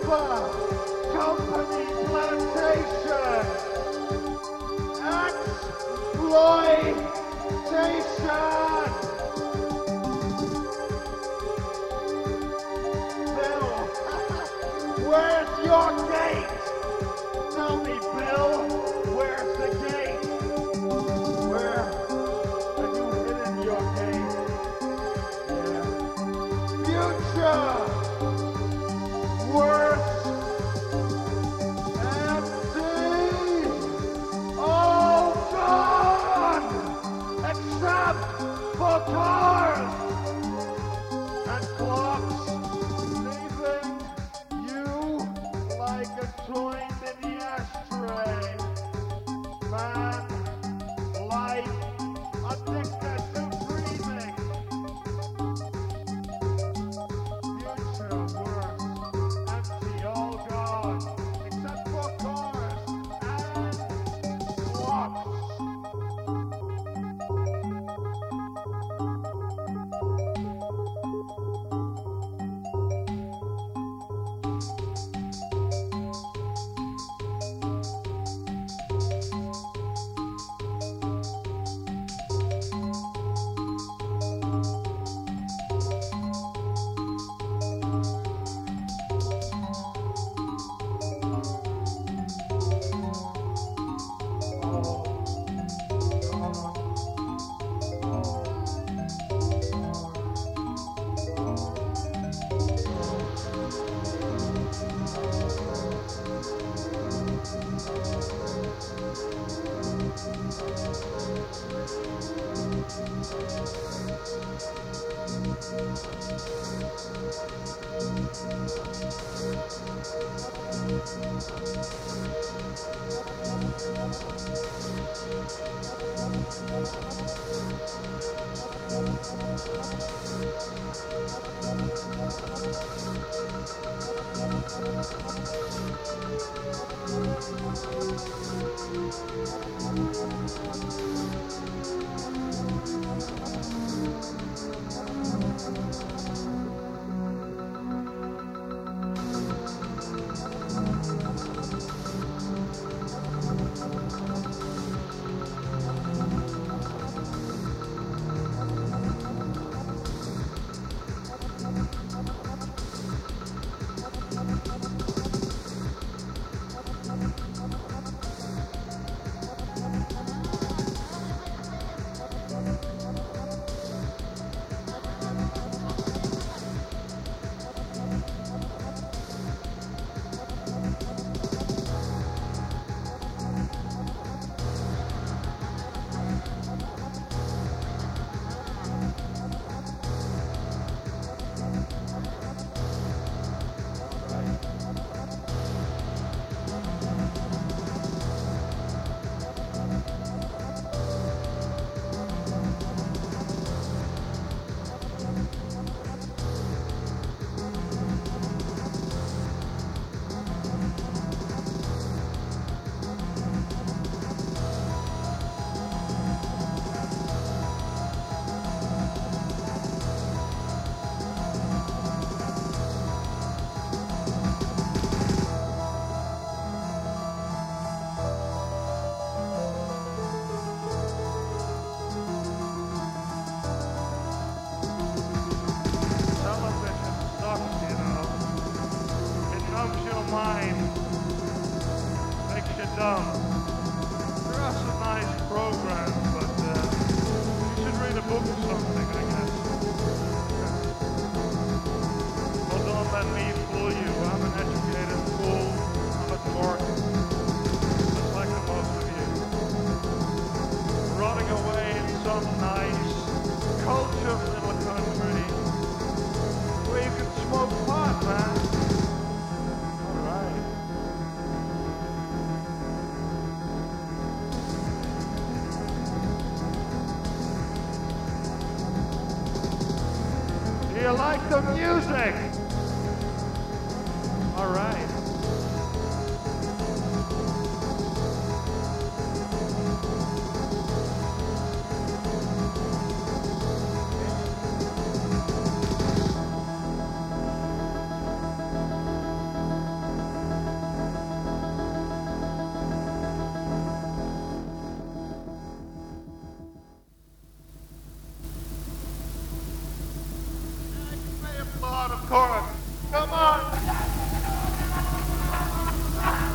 Alpha Company Plantation. Exploitation. Bill, where's your gate? Tell me, Bill, where's the gate? Where have you hidden your gate? Yeah. Future. Worse. Empty. All gone. Except for cars and clocks. Leaving you like a joint in the ashtray. Man, life, addicted to breathing. Future worse, empty, all gone, except for cars and clocks. You like the music? All right. Come on, of course. Come on.